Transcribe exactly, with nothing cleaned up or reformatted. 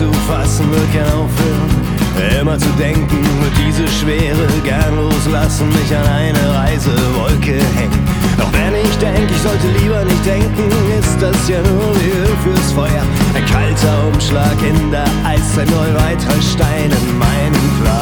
zu fassen, wird gern aufhören, immer zu denken, wird diese Schwere gern loslassen, mich an eine Reisewolke hängen. Doch wenn ich denk, ich sollte lieber nicht denken, ist das ja nur Öl fürs Feuer. Ein kalter Umschlag in der Eiszeit, nur ein weiterer Stein in meinem Fleisch.